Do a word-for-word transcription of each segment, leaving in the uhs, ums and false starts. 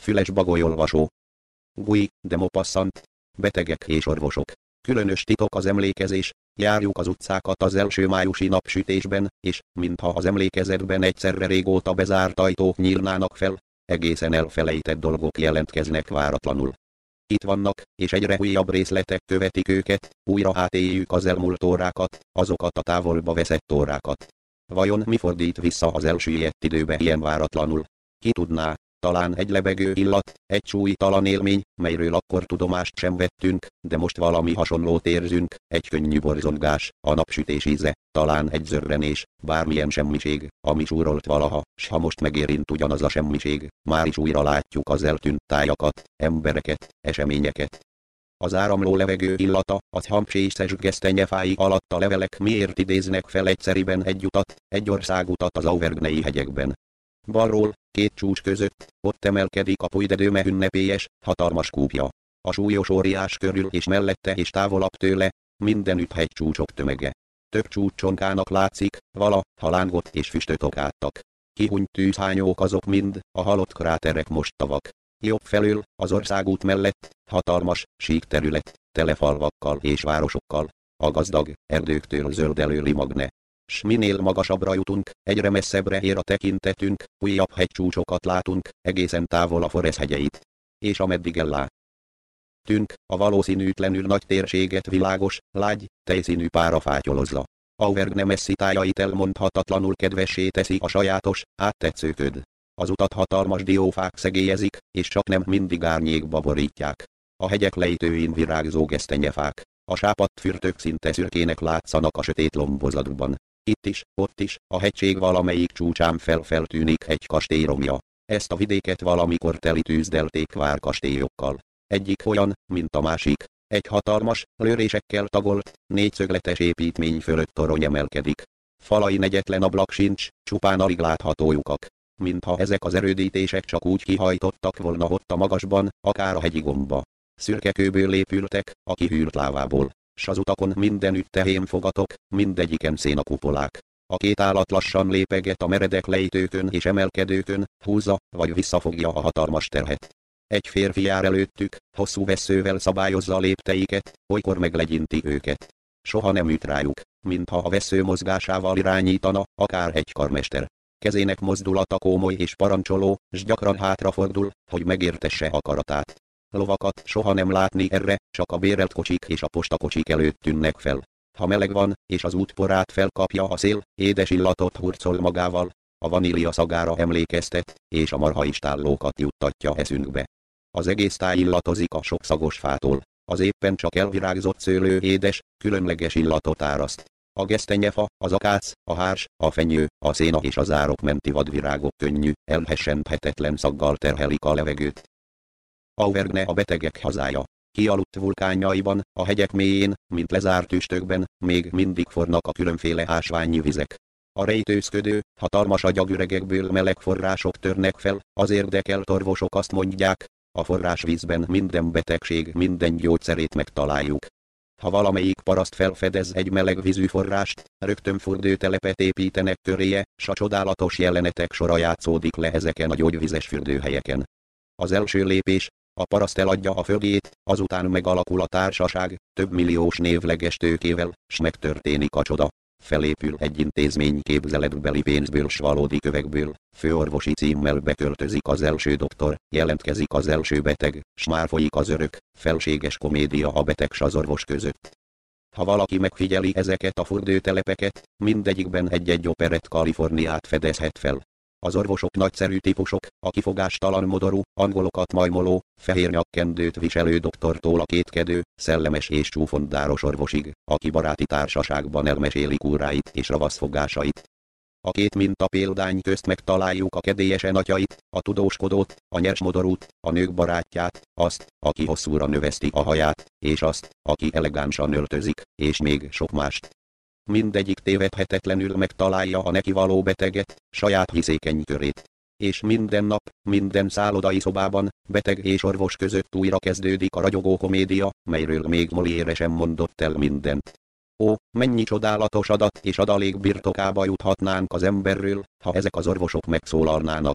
füles bagolyolvasó. Gui, de Maupassant. Betegek és orvosok. Különös titok az emlékezés, járjuk az utcákat az első májusi napsütésben, és, mintha az emlékezetben egyszerre régóta bezárt ajtók nyílnának fel, egészen elfelejtett dolgok jelentkeznek váratlanul. Itt vannak, és egyre újabb részletek követik őket, újra átéljük az elmúlt órákat, azokat a távolba veszett órákat. Vajon mi fordít vissza az elsüllyedt időbe ilyen váratlanul? Ki tudná? Talán egy lebegő illat, egy súlytalan élmény, melyről akkor tudomást sem vettünk, de most valami hasonlót érzünk, egy könnyű borzongás, a napsütés íze, talán egy zörrenés, bármilyen semmiség, ami súrolt valaha, s ha most megérint ugyanaz a semmiség, már is újra látjuk az eltűnt tájakat, embereket, eseményeket. Az áramló levegő illata, az hampsészes gesztenyefái alatt a levelek miért idéznek fel egyszeriben egy utat, egy országutat az Auvergnei hegyekben. Balról, két csúcs között, ott emelkedik a Puy de Dôme ünnepélyes, hatalmas kúpja. A súlyos óriás körül és mellette és távolabb tőle, mindenütt hegycsúcsok tömege. Több csúcsonkának látszik, vala, ha lángot és füstöt okáttak. Kihunyt tűzhányók azok mind, a halott kráterek most tavak. Jobb felől, az országút mellett, hatalmas, sík terület, tele falvakkal és városokkal. A gazdag, erdőktől zöldelő limagne. S minél magasabbra jutunk, egyre messzebbre ér a tekintetünk, újabb hegycsúcsokat látunk, egészen távol a Forez hegyeit. És ameddig ellátünk, a valószínűtlenül nagy térséget világos, lágy, tejszínű pára fátyolozza. Auvergne messzi tájait elmondhatatlanul kedvessé teszi a sajátos, áttetsző köd. Az utat hatalmas diófák szegélyezik, és csak nem mindig árnyékba borítják. A hegyek lejtőin virágzó gesztenyefák, a sápadt fürtök szinte szürkének látszanak a sötét lombozatban. Itt is, ott is, a hegység valamelyik csúcsán fel-feltűnik egy kastélyromja. Ezt a vidéket valamikor teli tűzdelték várkastélyokkal. Egyik olyan, mint a másik. Egy hatalmas, lőrésekkel tagolt, négyszögletes építmény fölött torony emelkedik. Falain egyetlen ablak sincs, csupán alig látható lyukak. Mintha ezek az erődítések csak úgy kihajtottak volna ott a magasban, akár a hegyi gomba. Szürke kőből épültek, a kihűlt lávából. S az utakon mindenütt tehénfogatok, mindegyiken szénakupolák. A két állat lassan lépeget a meredek lejtőkön és emelkedőkön, húzza, vagy visszafogja a hatalmas terhet. Egy férfi jár előttük, hosszú vesszővel szabályozza a lépteiket, olykor meglegyinti őket. Soha nem üt rájuk, mintha a vessző mozgásával irányítana, akár egy karmester. Kezének mozdulata kómoly és parancsoló, s gyakran hátrafordul, hogy megértesse akaratát. Lovakat soha nem látni erre, csak a bérelt kocsik és a postakocsik előtt tűnnek fel. Ha meleg van, és az útporát felkapja a szél, édes illatot hurcol magával, a vanília szagára emlékeztet, és a marhaistállókat juttatja eszünkbe. Az egész táj illatozik a sok szagos fától, az éppen csak elvirágzott szőlő édes, különleges illatot áraszt. A gesztenyefa, az akác, a hárs, a fenyő, a széna és az árok menti vadvirágok könnyű, elhessenthetetlen szaggal terhelik a levegőt. Auvergne a betegek hazája. Kialudt vulkánjaiban, a hegyek mélyén, mint lezárt üstökben, még mindig fornak a különféle ásványi vizek. A rejtőzködő, hatalmas agyagüregekből meleg források törnek fel, az érdekelt orvosok azt mondják, a forrásvízben minden betegség minden gyógyszerét megtaláljuk. Ha valamelyik paraszt felfedez egy meleg vízű forrást, rögtön fürdőtelepet építenek köréje, s a csodálatos jelenetek sora játszódik le ezeken a gyógyvizes fürdőhelyeken. Az első lépés, a paraszt eladja a földjét, azután megalakul a társaság, több milliós névleges tőkével, s megtörténik a csoda. Felépül egy intézmény képzeletbeli pénzből s valódi kövekből, főorvosi címmel beköltözik az első doktor, jelentkezik az első beteg, s már folyik az örök, felséges komédia a beteg s az orvos között. Ha valaki megfigyeli ezeket a fürdőtelepeket, mindegyikben egy-egy operett Kaliforniát fedezhet fel. Az orvosok nagyszerű típusok, a kifogástalan modorú, angolokat majmoló, fehér nyakkendőt viselő doktortól a kétkedő, szellemes és csúfondáros orvosig, aki baráti társaságban elmeséli kúráit és ravaszfogásait. A két minta példány közt megtaláljuk a kedélyesen atyait, a tudóskodót, a nyersmodorút, a nők barátját, azt, aki hosszúra növeszti a haját, és azt, aki elegánsan öltözik, és még sok mást. Mindegyik tévedhetetlenül megtalálja a neki való beteget, saját hiszékeny körét. És minden nap, minden szállodai szobában, beteg és orvos között újra kezdődik a ragyogó komédia, melyről még Molière sem mondott el mindent. Ó, mennyi csodálatos adat és adalék birtokába juthatnánk az emberről, ha ezek az orvosok megszólalnának.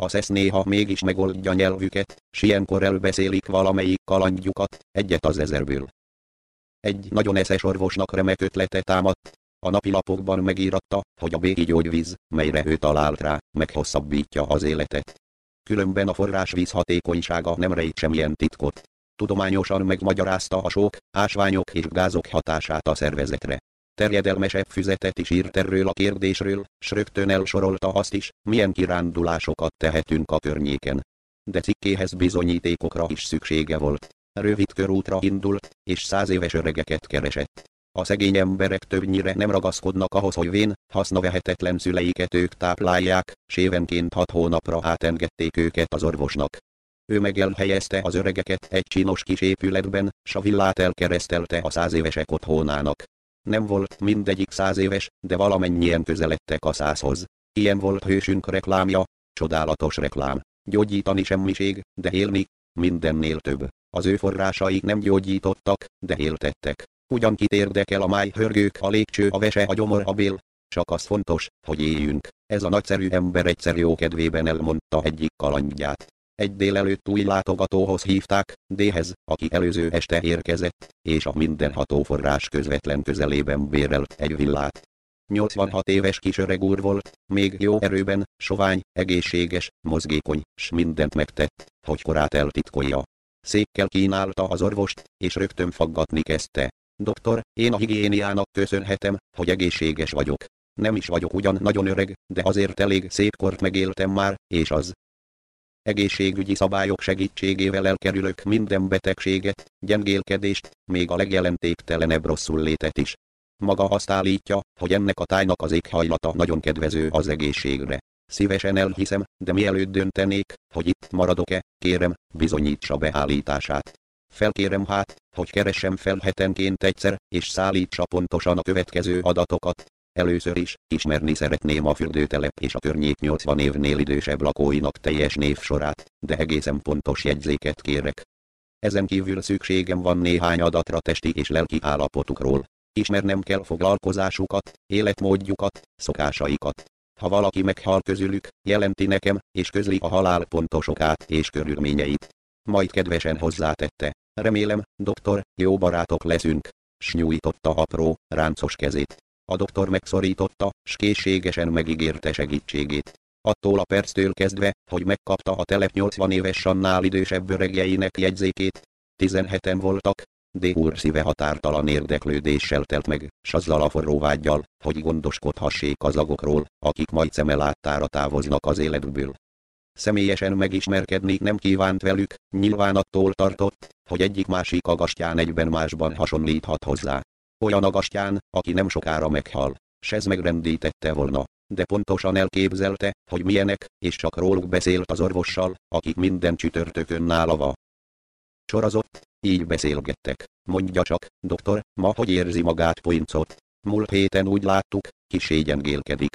A szesz néha mégis megoldja nyelvüket, s ilyenkor elbeszélik valamelyik kalandjukat, egyet az ezerből. Egy nagyon eszes orvosnak remek ötlete támadt. A napilapokban megíratta, hogy a béki gyógyvíz, melyre ő talált rá, meghosszabbítja az életet. Különben a forrásvíz hatékonysága nem rejt semmilyen titkot. Tudományosan megmagyarázta a sók, ásványok és gázok hatását a szervezetre. Terjedelmesebb füzetet is írt erről a kérdésről, s rögtön elsorolta azt is, milyen kirándulásokat tehetünk a környéken. De cikkéhez bizonyítékokra is szüksége volt. Rövid körútra indult, és száz éves öregeket keresett. A szegény emberek többnyire nem ragaszkodnak ahhoz, hogy vén, hasznavehetetlen szüleiket ők táplálják, s évenként hat hónapra átengedték őket az orvosnak. Ő meg elhelyezte az öregeket egy csinos kis épületben, s a villát elkeresztelte a száz évesek otthonának. Nem volt mindegyik száz éves, de valamennyien közeledtek a százhoz. Ilyen volt hősünk reklámja, csodálatos reklám. Gyógyítani semmiség, de élni, mindennél több. Az ő forrásaik nem gyógyítottak, de éltettek. Ugyan kit érdekel a májhörgők, a légcső, a vese, a gyomor, a bél? Csak az fontos, hogy éljünk. Ez a nagyszerű ember egyszer jókedvében elmondta egyik kalandját. Egy délelőtt új látogatóhoz hívták, D-hez, aki előző este érkezett, és a mindenható forrás közvetlen közelében bérelt egy villát. nyolcvanhat éves kis öreg úr volt, még jó erőben, sovány, egészséges, mozgékony, s mindent megtett, hogy korát eltitkolja. Székkel kínálta az orvost, és rögtön faggatni kezdte. Doktor, én a higiéniának köszönhetem, hogy egészséges vagyok. Nem is vagyok ugyan nagyon öreg, de azért elég szép kort megéltem már, és az egészségügyi szabályok segítségével elkerülök minden betegséget, gyengélkedést, még a legjelentéktelenebb rosszullétet is. Maga azt állítja, hogy ennek a tájnak az éghajlata nagyon kedvező az egészségre. Szívesen elhiszem, de mielőtt döntenék, hogy itt maradok-e, kérem, bizonyítsa beállítását. Felkérem hát, hogy keressem fel hetenként egyszer, és szállítsa pontosan a következő adatokat. Először is, ismerni szeretném a fürdőtelep és a környék nyolcvan évnél idősebb lakóinak teljes névsorát, de egészen pontos jegyzéket kérek. Ezen kívül szükségem van néhány adatra testi és lelki állapotukról. Ismernem kell foglalkozásukat, életmódjukat, szokásaikat. Ha valaki meghal közülük, jelenti nekem, és közli a halál pontos okát és körülményeit. Majd kedvesen hozzátette, remélem, doktor, jó barátok leszünk, s nyújtotta apró, ráncos kezét. A doktor megszorította, s készségesen megígérte segítségét. Attól a perctől kezdve, hogy megkapta a telep nyolcvan éves annál idősebb öregjeinek jegyzékét, tizenheten voltak, D úr szíve határtalan érdeklődéssel telt meg, s azzal a forró vággyal, hogy gondoskodhassék az agokról, akik majd szeme láttára távoznak az életből. Személyesen megismerkedni nem kívánt velük, nyilván attól tartott, hogy egyik-másik agastyán egyben másban hasonlíthat hozzá. Olyan agastyán, aki nem sokára meghal, s ez megrendítette volna, de pontosan elképzelte, hogy milyenek, és csak róluk beszélt az orvossal, akik minden csütörtökön nála va. Sorozott, így beszélgettek. Mondja csak, doktor, ma hogy érzi magát Poincot? Múlt héten úgy láttuk, kissé gyengélkedik.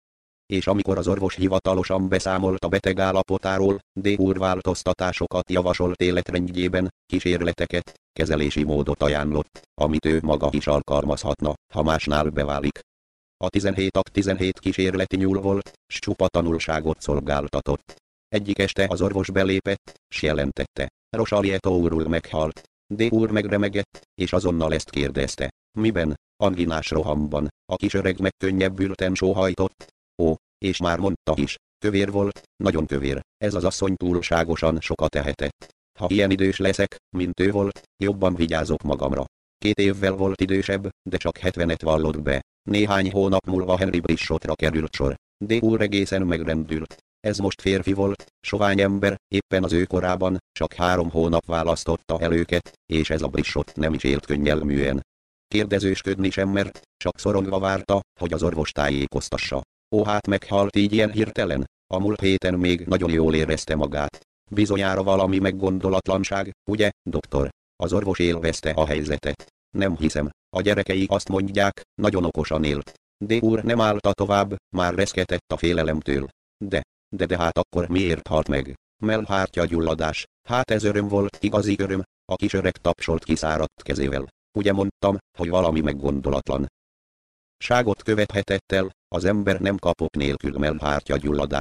És amikor az orvos hivatalosan beszámolt a beteg állapotáról, D úr változtatásokat javasolt életrendjében, kísérleteket, kezelési módot ajánlott, amit ő maga is alkalmazhatna, ha másnál beválik. A tizenhét ak tizenhét kísérleti nyúl volt, s csupa tanulságot szolgáltatott. Egyik este az orvos belépett, s jelentette, Rosalieto úrul meghalt. D úr megremegett, és azonnal ezt kérdezte. Miben? Anginás rohamban. A kis öreg megkönnyebbülten sóhajtott. Ó, és már mondta is, kövér volt, nagyon kövér, ez az asszony túlságosan sokat tehetett. Ha ilyen idős leszek, mint ő volt, jobban vigyázok magamra. Két évvel volt idősebb, de csak hetvenet vallott be. Néhány hónap múlva Henry Brishotra került sor. D úr egészen megrendült. Ez most férfi volt, sovány ember, éppen az ő korában, csak három hónap választotta el őket, és ez a Brishot nem is élt könnyelműen. Kérdezősködni sem mert, csak szorongva várta, hogy az orvos tájékoztassa. Ó, hát meghalt így ilyen hirtelen? A múlt héten még nagyon jól érezte magát. Bizonyára valami meggondolatlanság, ugye, doktor? Az orvos élvezte a helyzetet. Nem hiszem, a gyerekei azt mondják, nagyon okosan élt. D úr nem állta tovább, már reszketett a félelemtől. De, de de hát akkor miért halt meg? Mellhártya gyulladás, hát ez öröm volt, igazi öröm, a kis öreg tapsolt kiszáradt kezével. Ugye mondtam, hogy valami meggondolatlan ságot követhetett el, az ember nem kapok nélkül mellhártya gyulladást.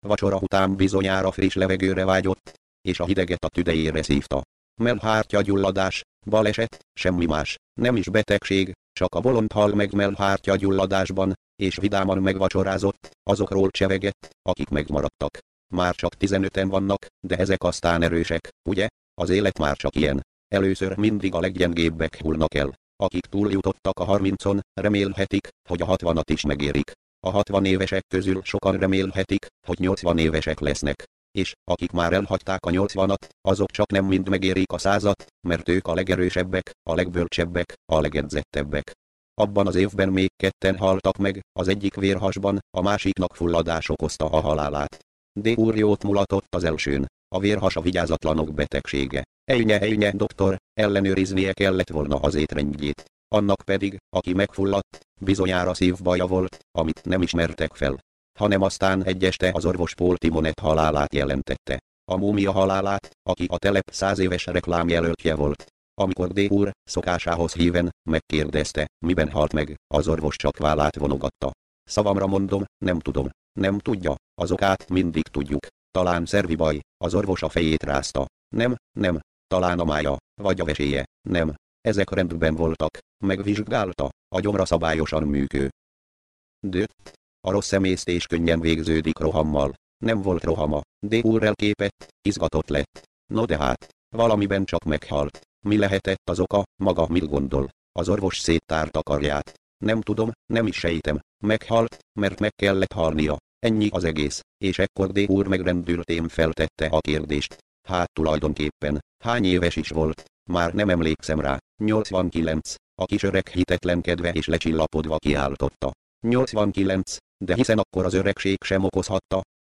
Vacsora után bizonyára friss levegőre vágyott, és a hideget a tüdejére szívta. Mellhártyagyulladás, baleset, semmi más, nem is betegség, csak a bolond hal meg mellhártyagyulladásban, és vidáman megvacsorázott, azokról csevegett, akik megmaradtak. Már csak tizenöten vannak, de ezek aztán erősek, ugye? Az élet már csak ilyen. Először mindig a leggyengébbek hullnak el. Akik túljutottak a harmincon, remélhetik, hogy a hatvanat is megérik. A hatvan évesek közül sokan remélhetik, hogy nyolcvan évesek lesznek. És, akik már elhagyták a nyolcvanat, azok csak nem mind megérik a százat, mert ők a legerősebbek, a legbölcsebbek, a legedzettebbek. Abban az évben még ketten haltak meg, az egyik vérhasban, a másiknak fulladás okozta a halálát. D. úr jót mulatott az elsőn. A vérhas a vigyázatlanok betegsége. Ejnye, ejnye, doktor, ellenőriznie kellett volna az étrendjét. Annak pedig, aki megfulladt, bizonyára szívbaja volt, amit nem ismertek fel. Hanem aztán egy este az orvos Paul Timonet halálát jelentette. A múmia halálát, aki a telep száz éves reklámjelöltje volt. Amikor D. úr, szokásához híven, megkérdezte, miben halt meg, az orvos csak vállát vonogatta. Szavamra mondom, nem tudom. Nem tudja, az okát mindig tudjuk. Talán szervi baj, az orvos a fejét rázta. Nem, nem, talán a mája, vagy a veséje, nem. Ezek rendben voltak, megvizsgálta, a gyomra szabályosan működő. Dött. A rossz emésztés könnyen végződik rohammal. Nem volt rohama, D. úr elképett, izgatott lett. No de hát, valamiben csak meghalt. Mi lehetett az oka, maga mit gondol? Az orvos széttárt a karját. Nem tudom, nem is sejtem. Meghalt, mert meg kellett halnia. Ennyi az egész, és ekkor D. úr megrendültém feltette a kérdést. Hát tulajdonképpen, hány éves is volt? Már nem emlékszem rá. nyolcvankilenc. A kis öreg hitetlenkedve és lecsillapodva kiáltotta. nyolcvankilenc, de hiszen akkor az öregség sem okozhatta,